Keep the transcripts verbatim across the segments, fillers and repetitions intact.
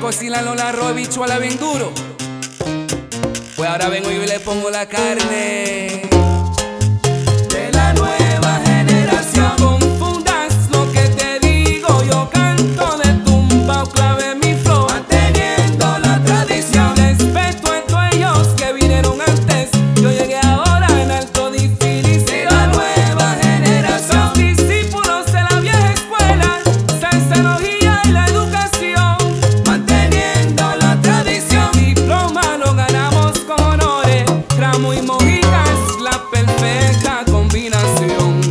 cocinan la arroz, bichuela bien duro. Pues ahora vengo yo y le pongo la carne de la nueva generación. Confundas lo que te digo, yo canto de tumba o clave mi flow, manteniendo la tradición. Respeto a todos ellos que vinieron antes, yo llegué ahora en alto difícil. La nueva generación, los discípulos de la vieja escuela, salseología y la educación, manteniendo la tradición. Diploma lo ganamos con honores, ramo y mojitas, la perfecta combinación.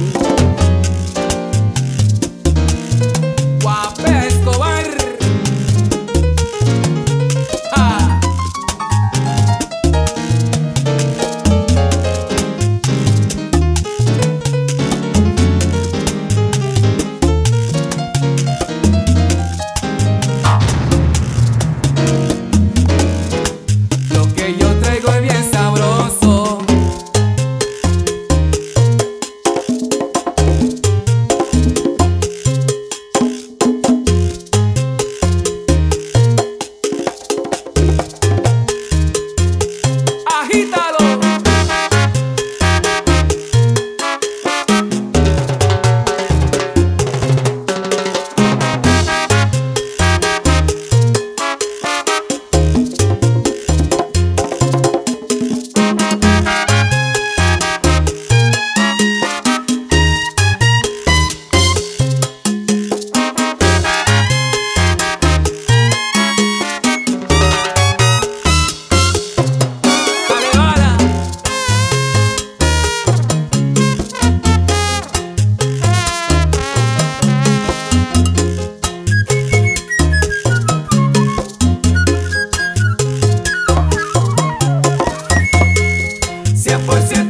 Guapea Escobar. Ah. Lo que yo traigo es bien sabroso. Agítalo. Dale, bala. cien por ciento